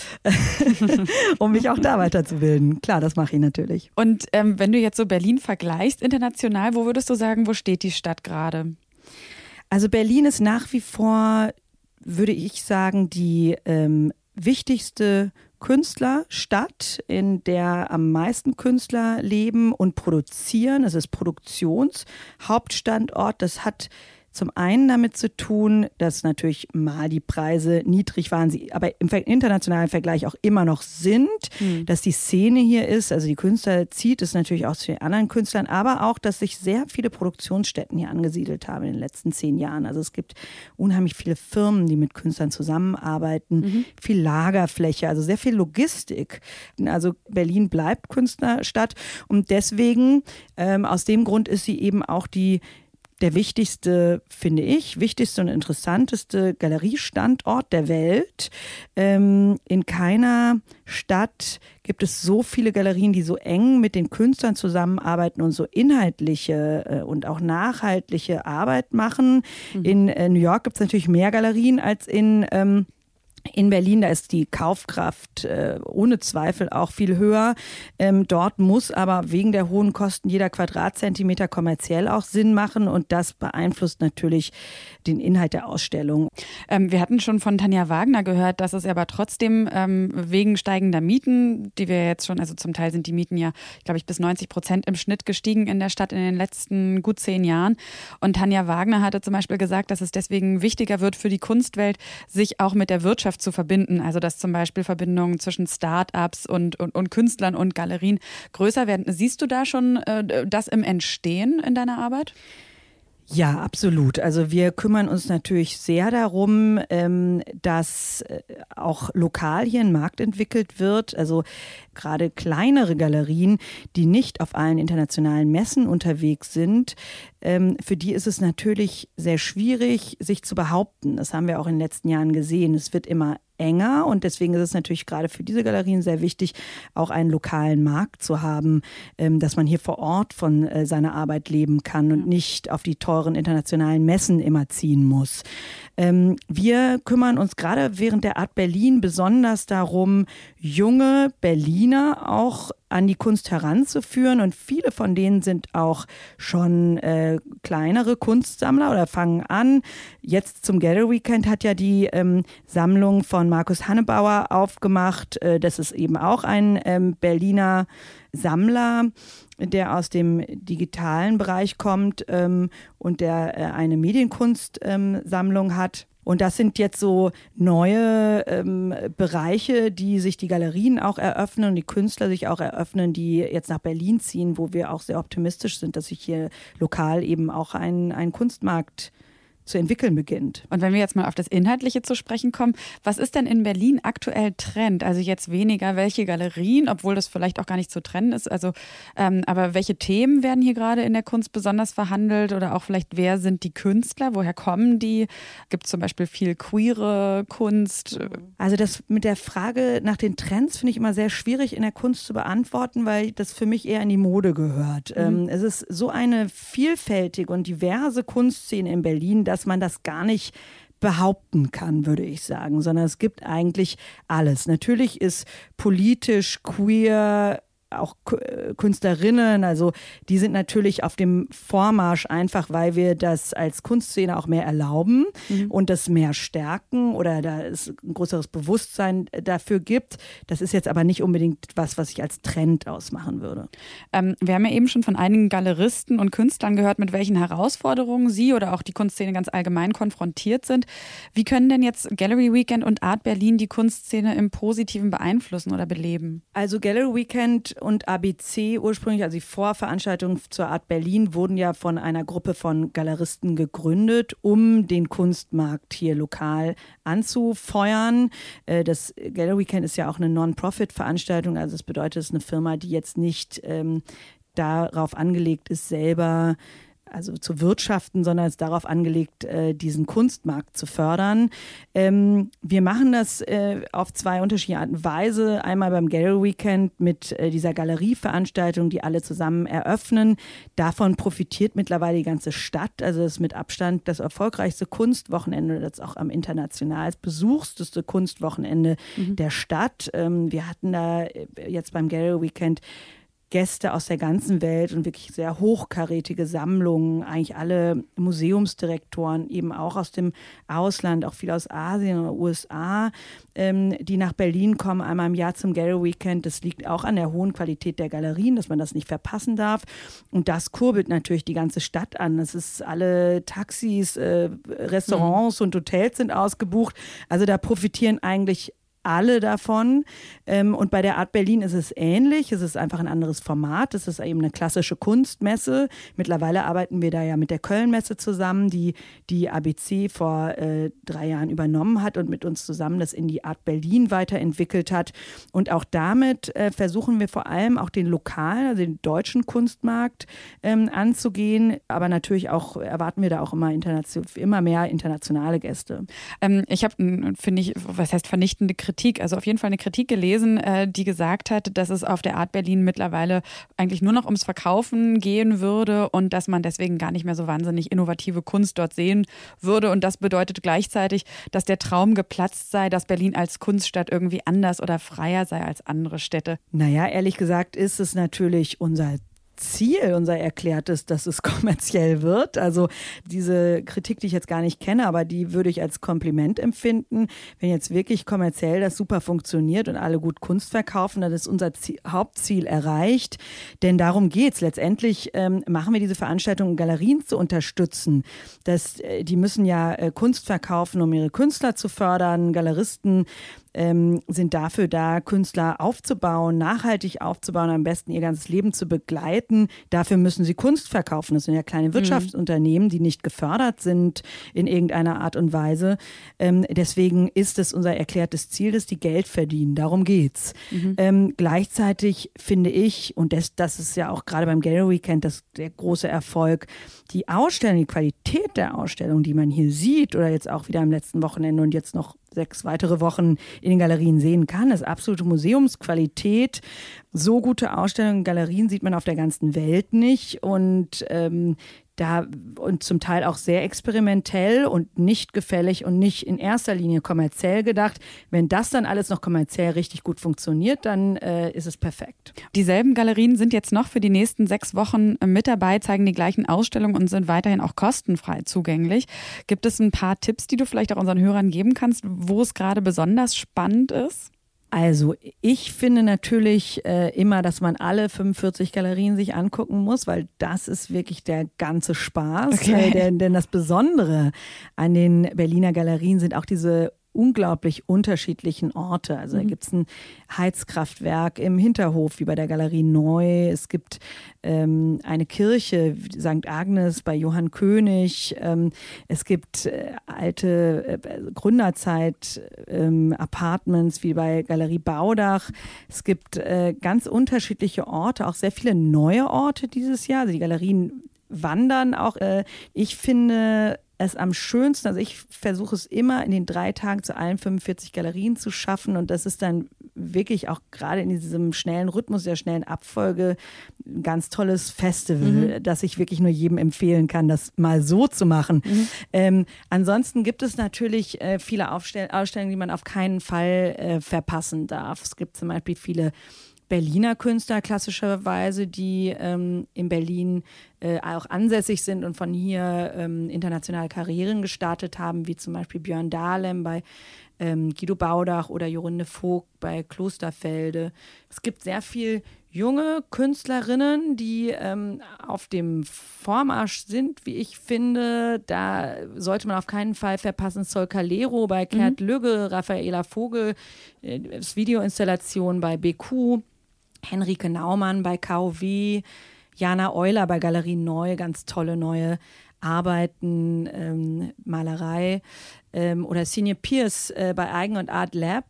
Um mich auch da weiterzubilden. Klar, das mache ich natürlich. Und wenn du jetzt so Berlin vergleichst international, wo würdest du sagen, wo steht die Stadt gerade? Also Berlin ist nach wie vor, würde ich sagen, die wichtigste Künstlerstadt, in der am meisten Künstler leben und produzieren. Es ist Produktionshauptstandort. Das hat zum einen damit zu tun, dass natürlich mal die Preise niedrig waren, sie aber im internationalen Vergleich auch immer noch sind, dass die Szene hier ist, also die Künstler zieht es natürlich auch zu den anderen Künstlern, aber auch, dass sich sehr viele Produktionsstätten hier angesiedelt haben in den letzten 10 Jahren. Also es gibt unheimlich viele Firmen, die mit Künstlern zusammenarbeiten, viel Lagerfläche, also sehr viel Logistik. Also Berlin bleibt Künstlerstadt und deswegen, aus dem Grund ist sie eben auch der wichtigste, finde ich, wichtigste und interessanteste Galeriestandort der Welt. In keiner Stadt gibt es so viele Galerien, die so eng mit den Künstlern zusammenarbeiten und so inhaltliche und auch nachhaltige Arbeit machen. In New York gibt es natürlich mehr Galerien als in Berlin, da ist die Kaufkraft ohne Zweifel auch viel höher. Dort muss aber wegen der hohen Kosten jeder Quadratzentimeter kommerziell auch Sinn machen und das beeinflusst natürlich den Inhalt der Ausstellung. Wir hatten schon von Tanja Wagner gehört, dass es aber trotzdem wegen steigender Mieten, die wir jetzt schon, also zum Teil sind die Mieten ja, glaube ich, bis 90% im Schnitt gestiegen in der Stadt in den letzten gut 10 Jahren. Und Tanja Wagner hatte zum Beispiel gesagt, dass es deswegen wichtiger wird für die Kunstwelt, sich auch mit der Wirtschaft zu verbinden. Also dass zum Beispiel Verbindungen zwischen Start-ups und Künstlern und Galerien größer werden. Siehst du da schon das im Entstehen in deiner Arbeit? Ja, absolut. Also wir kümmern uns natürlich sehr darum, dass auch lokal hier ein Markt entwickelt wird. Also gerade kleinere Galerien, die nicht auf allen internationalen Messen unterwegs sind, für die ist es natürlich sehr schwierig, sich zu behaupten. Das haben wir auch in den letzten Jahren gesehen. Es wird immer enger und deswegen ist es natürlich gerade für diese Galerien sehr wichtig, auch einen lokalen Markt zu haben, dass man hier vor Ort von seiner Arbeit leben kann und nicht auf die teuren internationalen Messen immer ziehen muss. Wir kümmern uns gerade während der Art Berlin besonders darum, junge Berliner auch an die Kunst heranzuführen und viele von denen sind auch schon kleinere Kunstsammler oder fangen an. Jetzt zum Gallery Weekend hat ja die Sammlung von Markus Hannebauer aufgemacht. Das ist eben auch ein Berliner Sammler, der aus dem digitalen Bereich kommt und der eine Medienkunstsammlung hat. Und das sind jetzt so neue Bereiche, die sich die Galerien auch eröffnen und die Künstler sich auch eröffnen, die jetzt nach Berlin ziehen, wo wir auch sehr optimistisch sind, dass sich hier lokal eben auch ein Kunstmarkt zu entwickeln beginnt. Und wenn wir jetzt mal auf das Inhaltliche zu sprechen kommen, was ist denn in Berlin aktuell Trend? Also jetzt weniger welche Galerien, obwohl das vielleicht auch gar nicht zu trennen ist. Also, aber welche Themen werden hier gerade in der Kunst besonders verhandelt oder auch vielleicht wer sind die Künstler? Woher kommen die? Gibt es zum Beispiel viel queere Kunst? Also das mit der Frage nach den Trends finde ich immer sehr schwierig in der Kunst zu beantworten, weil das für mich eher in die Mode gehört. Es ist so eine vielfältige und diverse Kunstszene in Berlin, dass man das gar nicht behaupten kann, würde ich sagen, sondern es gibt eigentlich alles. Natürlich ist politisch, queer, auch Künstlerinnen, also die sind natürlich auf dem Vormarsch einfach, weil wir das als Kunstszene auch mehr erlauben und das mehr stärken oder da es ein größeres Bewusstsein dafür gibt. Das ist jetzt aber nicht unbedingt was ich als Trend ausmachen würde. Wir haben ja eben schon von einigen Galeristen und Künstlern gehört, mit welchen Herausforderungen sie oder auch die Kunstszene ganz allgemein konfrontiert sind. Wie können denn jetzt Gallery Weekend und Art Berlin die Kunstszene im Positiven beeinflussen oder beleben? Also Gallery Weekend und ABC ursprünglich, also die Vorveranstaltungen zur Art Berlin, wurden ja von einer Gruppe von Galeristen gegründet, um den Kunstmarkt hier lokal anzufeuern. Das Gallery Weekend ist ja auch eine Non-Profit-Veranstaltung, also das bedeutet, es ist eine Firma, die jetzt nicht darauf angelegt ist, selber zu wirtschaften, sondern es ist darauf angelegt, diesen Kunstmarkt zu fördern. Wir machen das auf zwei unterschiedliche Arten und Weise. Einmal beim Gallery Weekend mit dieser Galerieveranstaltung, die alle zusammen eröffnen. Davon profitiert mittlerweile die ganze Stadt. Also das ist mit Abstand das erfolgreichste Kunstwochenende, das auch am international besuchsteste Kunstwochenende der Stadt. Wir hatten da jetzt beim Gallery Weekend Gäste aus der ganzen Welt und wirklich sehr hochkarätige Sammlungen, eigentlich alle Museumsdirektoren, eben auch aus dem Ausland, auch viel aus Asien oder USA, die nach Berlin kommen, einmal im Jahr zum Gallery Weekend. Das liegt auch an der hohen Qualität der Galerien, dass man das nicht verpassen darf. Und das kurbelt natürlich die ganze Stadt an. Das ist alle Taxis, Restaurants und Hotels sind ausgebucht. Also da profitieren eigentlich alle davon. Und bei der Art Berlin ist es ähnlich. Es ist einfach ein anderes Format. Es ist eben eine klassische Kunstmesse. Mittlerweile arbeiten wir da ja mit der Köln-Messe zusammen, die ABC vor 3 Jahren übernommen hat und mit uns zusammen das in die Art Berlin weiterentwickelt hat. Und auch damit versuchen wir vor allem auch den lokalen, also den deutschen Kunstmarkt anzugehen. Aber natürlich auch erwarten wir da auch immer mehr internationale Gäste. Ich habe, finde ich, was heißt vernichtende Kritik, also auf jeden Fall eine Kritik gelesen, die gesagt hat, dass es auf der Art Berlin mittlerweile eigentlich nur noch ums Verkaufen gehen würde und dass man deswegen gar nicht mehr so wahnsinnig innovative Kunst dort sehen würde. Und das bedeutet gleichzeitig, dass der Traum geplatzt sei, dass Berlin als Kunststadt irgendwie anders oder freier sei als andere Städte. Naja, ehrlich gesagt ist es natürlich unser erklärtes, dass es kommerziell wird. Also diese Kritik, die ich jetzt gar nicht kenne, aber die würde ich als Kompliment empfinden. Wenn jetzt wirklich kommerziell das super funktioniert und alle gut Kunst verkaufen, dann ist unser Hauptziel erreicht. Denn darum geht's. Letztendlich machen wir diese Veranstaltung, um Galerien zu unterstützen. Die müssen ja Kunst verkaufen, um ihre Künstler zu fördern. Galeristen sind dafür da, Künstler aufzubauen, nachhaltig aufzubauen, am besten ihr ganzes Leben zu begleiten. Dafür müssen sie Kunst verkaufen. Das sind ja kleine Wirtschaftsunternehmen, die nicht gefördert sind in irgendeiner Art und Weise. Deswegen ist es unser erklärtes Ziel, dass die Geld verdienen. Darum geht's. Gleichzeitig finde ich, und das ist ja auch gerade beim Gallery Weekend der große Erfolg, die Ausstellung, die Qualität der Ausstellung, die man hier sieht oder jetzt auch wieder am letzten Wochenende und jetzt noch 6 weitere Wochen in den Galerien sehen kann, ist absolute Museumsqualität. So gute Ausstellungen in Galerien sieht man auf der ganzen Welt nicht und zum Teil auch sehr experimentell und nicht gefällig und nicht in erster Linie kommerziell gedacht. Wenn das dann alles noch kommerziell richtig gut funktioniert, dann ist es perfekt. Dieselben Galerien sind jetzt noch für die nächsten 6 Wochen mit dabei, zeigen die gleichen Ausstellungen und sind weiterhin auch kostenfrei zugänglich. Gibt es ein paar Tipps, die du vielleicht auch unseren Hörern geben kannst, wo es gerade besonders spannend ist? Also ich finde natürlich immer, dass man alle 45 Galerien sich angucken muss, weil das ist wirklich der ganze Spaß. Okay. Denn das Besondere an den Berliner Galerien sind auch diese unglaublich unterschiedlichen Orte. Also da gibt es ein Heizkraftwerk im Hinterhof, wie bei der Galerie Neu. Es gibt eine Kirche, St. Agnes bei Johann König. Es gibt alte Gründerzeit Apartments wie bei Galerie Baudach. Es gibt ganz unterschiedliche Orte, auch sehr viele neue Orte dieses Jahr. Also die Galerien wandern auch. Ich finde es am schönsten, also ich versuche es immer in den 3 Tagen zu allen 45 Galerien zu schaffen und das ist dann wirklich auch gerade in diesem schnellen Rhythmus, der schnellen Abfolge ein ganz tolles Festival, das ich wirklich nur jedem empfehlen kann, das mal so zu machen. Ansonsten gibt es natürlich viele Ausstellungen, die man auf keinen Fall verpassen darf. Es gibt zum Beispiel viele Berliner Künstler klassischerweise, die in Berlin auch ansässig sind und von hier internationale Karrieren gestartet haben, wie zum Beispiel Björn Dahlem bei Guido Baudach oder Jorinde Vogt bei Klosterfelde. Es gibt sehr viel junge Künstlerinnen, die auf dem Vormarsch sind, wie ich finde. Da sollte man auf keinen Fall verpassen. Sol Calero bei Kurt Lügge, Raffaela Vogel, das Videoinstallation bei BQ, Henrike Naumann bei KOW, Jana Euler bei Galerie Neu, ganz tolle neue Arbeiten, Malerei. Oder Signe Pierce bei Eigen und Art Lab,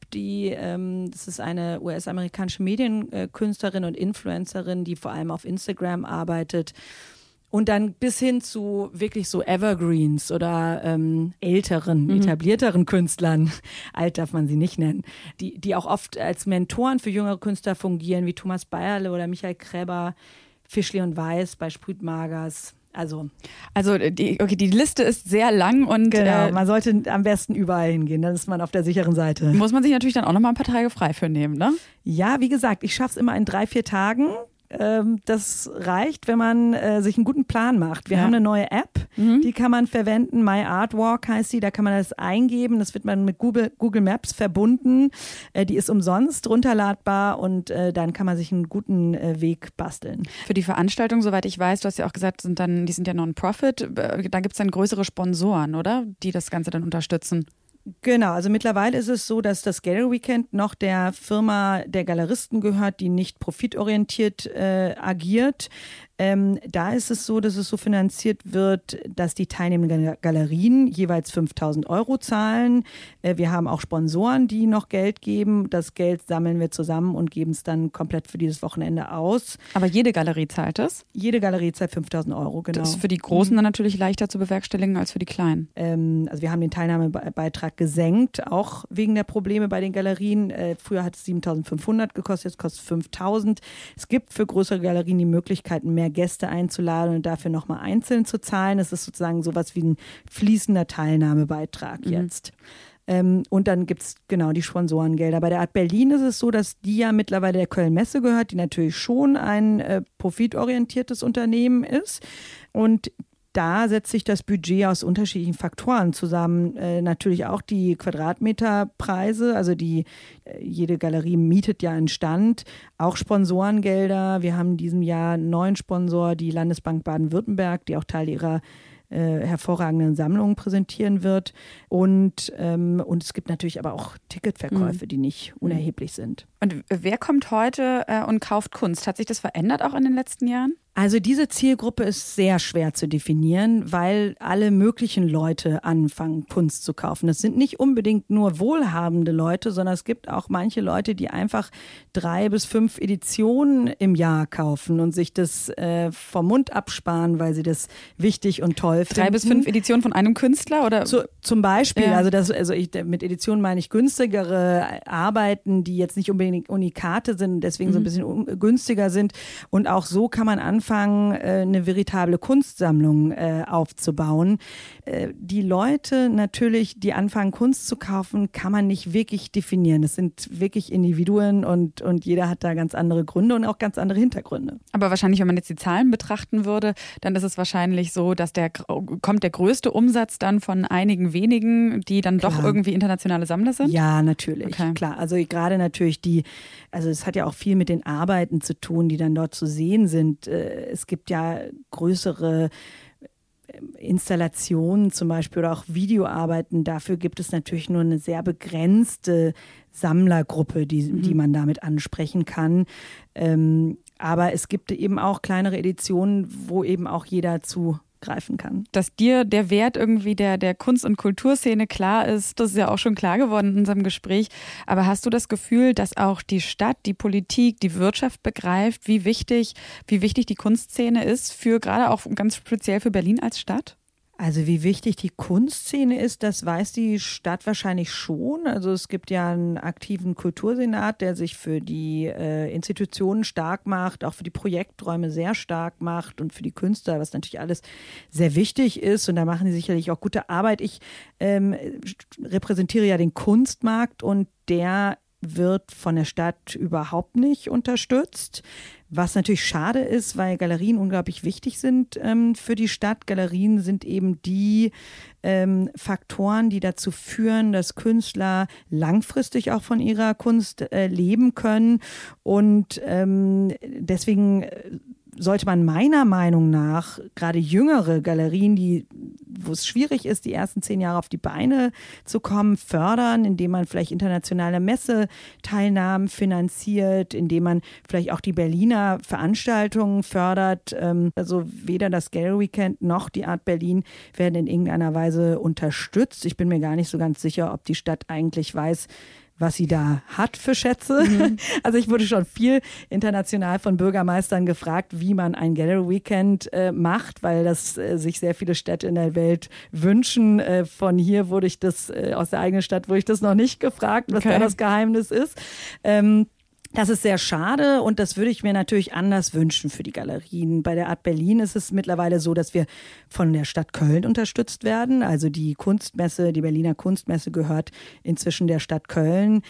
das ist eine US-amerikanische Medienkünstlerin und Influencerin, die vor allem auf Instagram arbeitet. Und dann bis hin zu wirklich so Evergreens oder etablierteren Künstlern, alt darf man sie nicht nennen, die auch oft als Mentoren für jüngere Künstler fungieren, wie Thomas Bayerle oder Michael Kräber, Fischli und Weiß bei Sprütmagers. Also die Liste ist sehr lang und genau, man sollte am besten überall hingehen, dann ist man auf der sicheren Seite. Muss man sich natürlich dann auch noch mal ein paar Tage frei für nehmen, ne? Ja, wie gesagt, ich schaffe es immer in 3-4 Tagen. Das reicht, wenn man sich einen guten Plan macht. Wir haben eine neue App, die kann man verwenden. My Artwalk heißt die, da kann man das eingeben. Das wird man mit Google Maps verbunden. Die ist umsonst runterladbar und dann kann man sich einen guten Weg basteln. Für die Veranstaltung, soweit ich weiß, du hast ja auch gesagt, die sind ja Non-Profit. Da gibt es dann größere Sponsoren, oder? Die das Ganze dann unterstützen. Genau, also mittlerweile ist es so, dass das Gallery Weekend noch der Firma der Galeristen gehört, die nicht profitorientiert agiert. Da ist es so, dass es so finanziert wird, dass die teilnehmenden Galerien jeweils 5.000 € zahlen. Wir haben auch Sponsoren, die noch Geld geben. Das Geld sammeln wir zusammen und geben es dann komplett für dieses Wochenende aus. Aber jede Galerie zahlt das? Jede Galerie zahlt 5.000 €, genau. Das ist für die Großen dann natürlich leichter zu bewerkstelligen als für die Kleinen. Also wir haben den Teilnahmebeitrag gesenkt, auch wegen der Probleme bei den Galerien. Früher hat es 7.500 gekostet, jetzt kostet es 5.000. Es gibt für größere Galerien die Möglichkeiten, mehr Gäste einzuladen und dafür nochmal einzeln zu zahlen. Das ist sozusagen sowas wie ein fließender Teilnahmebeitrag jetzt. Und dann gibt es genau die Sponsorengelder. Bei der Art Berlin ist es so, dass die ja mittlerweile der Köln-Messe gehört, die natürlich schon ein profitorientiertes Unternehmen ist. Und da setzt sich das Budget aus unterschiedlichen Faktoren zusammen. Natürlich auch die Quadratmeterpreise, also jede Galerie mietet ja einen Stand, auch Sponsorengelder. Wir haben in diesem Jahr einen neuen Sponsor, die Landesbank Baden-Württemberg, die auch Teil ihrer hervorragenden Sammlungen präsentieren wird. Und es gibt natürlich aber auch Ticketverkäufe, die nicht unerheblich sind. Und wer kommt heute und kauft Kunst? Hat sich das verändert auch in den letzten Jahren? Also diese Zielgruppe ist sehr schwer zu definieren, weil alle möglichen Leute anfangen, Kunst zu kaufen. Das sind nicht unbedingt nur wohlhabende Leute, sondern es gibt auch manche Leute, die einfach 3 bis 5 Editionen im Jahr kaufen und sich das vom Mund absparen, weil sie das wichtig und toll finden. 3 bis 5 Editionen von einem Künstler? Oder? Zum Beispiel, mit Editionen meine ich günstigere Arbeiten, die jetzt nicht unbedingt Unikate sind, deswegen so ein bisschen günstiger sind. Und auch so kann man anfangen, eine veritable Kunstsammlung aufzubauen. Die Leute natürlich, die anfangen, Kunst zu kaufen, kann man nicht wirklich definieren. Das sind wirklich Individuen und jeder hat da ganz andere Gründe und auch ganz andere Hintergründe. Aber wahrscheinlich, wenn man jetzt die Zahlen betrachten würde, dann ist es wahrscheinlich so, dass kommt der größte Umsatz dann von einigen wenigen, die dann doch irgendwie internationale Sammler sind? Ja, natürlich, klar. Also gerade natürlich es hat ja auch viel mit den Arbeiten zu tun, die dann dort zu sehen sind. Es gibt ja größere Installationen zum Beispiel oder auch Videoarbeiten, dafür gibt es natürlich nur eine sehr begrenzte Sammlergruppe, die man damit ansprechen kann. Aber es gibt eben auch kleinere Editionen, wo eben auch jeder zugreifen kann. Dass dir der Wert irgendwie der Kunst- und Kulturszene klar ist, das ist ja auch schon klar geworden in unserem Gespräch. Aber hast du das Gefühl, dass auch die Stadt, die Politik, die Wirtschaft begreift, wie wichtig die Kunstszene ist, für gerade auch ganz speziell für Berlin als Stadt? Also wie wichtig die Kunstszene ist, das weiß die Stadt wahrscheinlich schon. Also es gibt ja einen aktiven Kultursenat, der sich für die Institutionen stark macht, auch für die Projekträume sehr stark macht und für die Künstler, was natürlich alles sehr wichtig ist. Und da machen die sicherlich auch gute Arbeit. Ich repräsentiere ja den Kunstmarkt und der wird von der Stadt überhaupt nicht unterstützt. Was natürlich schade ist, weil Galerien unglaublich wichtig sind für die Stadt. Galerien sind eben die Faktoren, die dazu führen, dass Künstler langfristig auch von ihrer Kunst leben können. Und deswegen sollte man meiner Meinung nach gerade jüngere Galerien, wo es schwierig ist, die ersten 10 Jahre auf die Beine zu kommen, fördern, indem man vielleicht internationale Messeteilnahmen finanziert, indem man vielleicht auch die Berliner Veranstaltungen fördert. Also weder das Gallery Weekend noch die Art Berlin werden in irgendeiner Weise unterstützt. Ich bin mir gar nicht so ganz sicher, ob die Stadt eigentlich weiß, was sie da hat für Schätze. Also ich wurde schon viel international von Bürgermeistern gefragt, wie man ein Gallery Weekend macht, weil das sich sehr viele Städte in der Welt wünschen. Von hier wurde ich das, aus der eigenen Stadt wurde ich das noch nicht gefragt, was da das Geheimnis ist. Das ist sehr schade und das würde ich mir natürlich anders wünschen für die Galerien. Bei der Art Berlin ist es mittlerweile so, dass wir von der Stadt Köln unterstützt werden. Also die Kunstmesse, die Berliner Kunstmesse gehört inzwischen der Stadt Köln,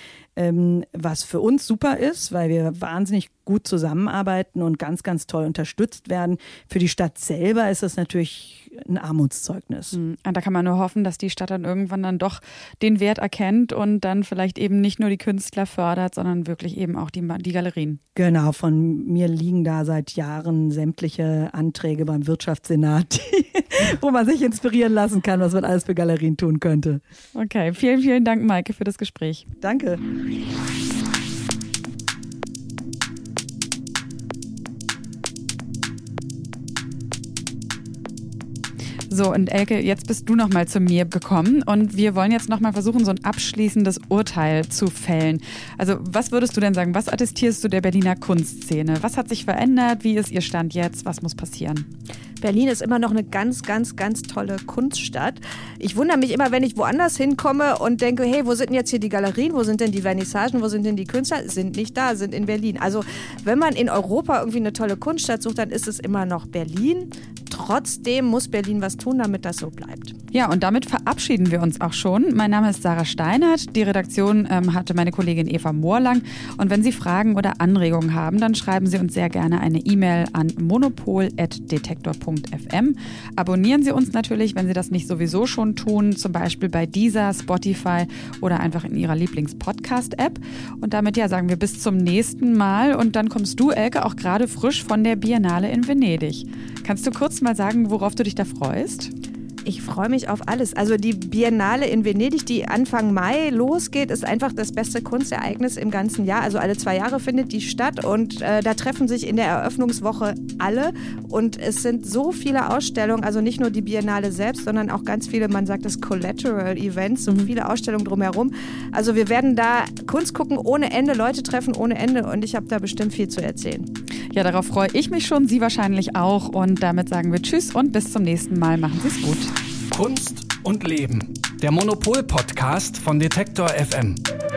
was für uns super ist, weil wir wahnsinnig gut zusammenarbeiten und ganz, ganz toll unterstützt werden. Für die Stadt selber ist es natürlich ein Armutszeugnis. Da kann man nur hoffen, dass die Stadt dann irgendwann dann doch den Wert erkennt und dann vielleicht eben nicht nur die Künstler fördert, sondern wirklich eben auch die Galerien. Genau, von mir liegen da seit Jahren sämtliche Anträge beim Wirtschaftssenat, wo man sich inspirieren lassen kann, was man alles für Galerien tun könnte. Okay, vielen, vielen Dank, Maike, für das Gespräch. Danke. So, und Elke, jetzt bist du nochmal zu mir gekommen und wir wollen jetzt nochmal versuchen, so ein abschließendes Urteil zu fällen. Also was würdest du denn sagen, was attestierst du der Berliner Kunstszene? Was hat sich verändert? Wie ist ihr Stand jetzt? Was muss passieren? Berlin ist immer noch eine ganz, ganz, ganz tolle Kunststadt. Ich wundere mich immer, wenn ich woanders hinkomme und denke, hey, wo sind denn jetzt hier die Galerien, wo sind denn die Vernissagen, wo sind denn die Künstler? Sind nicht da, sind in Berlin. Also wenn man in Europa irgendwie eine tolle Kunststadt sucht, dann ist es immer noch Berlin. Trotzdem muss Berlin was tun, damit das so bleibt. Ja, und damit verabschieden wir uns auch schon. Mein Name ist Sarah Steinert. Die Redaktion hatte meine Kollegin Eva Moorlang. Und wenn Sie Fragen oder Anregungen haben, dann schreiben Sie uns sehr gerne eine E-Mail an monopol@detektor.fm. Abonnieren Sie uns natürlich, wenn Sie das nicht sowieso schon tun, zum Beispiel bei Deezer, Spotify oder einfach in Ihrer Lieblings-Podcast-App. Und damit sagen wir bis zum nächsten Mal. Und dann kommst du, Elke, auch gerade frisch von der Biennale in Venedig. Kannst du kurz mal sagen, worauf du dich da freust? Ich freue mich auf alles. Also die Biennale in Venedig, die Anfang Mai losgeht, ist einfach das beste Kunstereignis im ganzen Jahr. Also alle 2 Jahre findet die statt und da treffen sich in der Eröffnungswoche alle. Und es sind so viele Ausstellungen, also nicht nur die Biennale selbst, sondern auch ganz viele, man sagt das Collateral Events, so viele Ausstellungen drumherum. Also wir werden da Kunst gucken ohne Ende, Leute treffen ohne Ende und ich habe da bestimmt viel zu erzählen. Ja, darauf freue ich mich schon, Sie wahrscheinlich auch. Und damit sagen wir Tschüss und bis zum nächsten Mal. Machen Sie es gut. Kunst und Leben. Der Monopol-Podcast von Detektor FM.